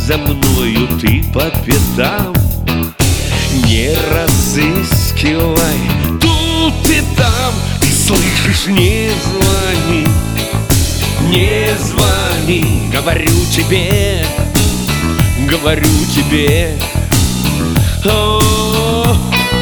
за мною ты по пятам. Не разыскивай тут и там. Ты слышишь, не звони, не звони. Говорю тебе, говорю тебе. О-о-о.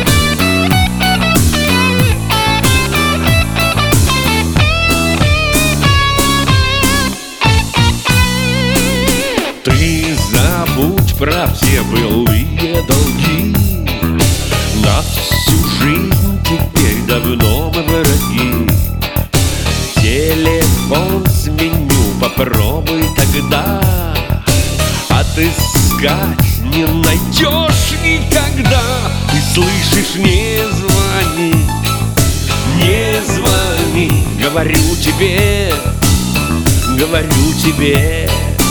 Ты забудь про все былые долги. На всю жизнь теперь давно мы враги. Телефон сменю, попробуй тогда. Отыскать не найдешь никогда. Ты слышишь, не звони, не звони. Говорю тебе, говорю тебе.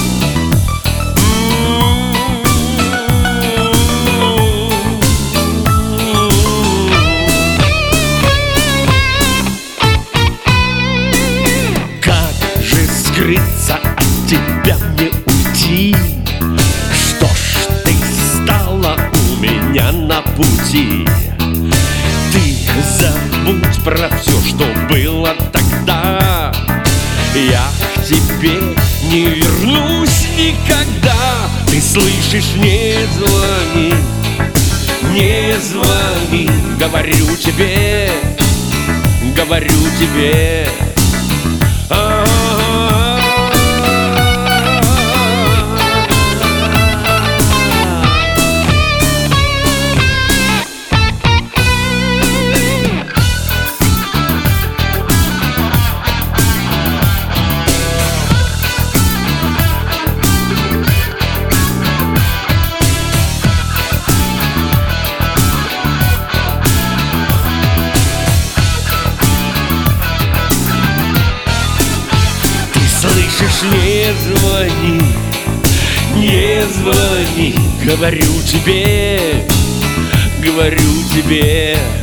Скрыться от тебя, не уйти. Что ж ты стала у меня на пути? Ты забудь про все, что было тогда. Я к тебе не вернусь никогда. Ты слышишь, не звони, не звони. Говорю тебе, говорю тебе. Слышишь, не звони, не звони. Говорю тебе, говорю тебе.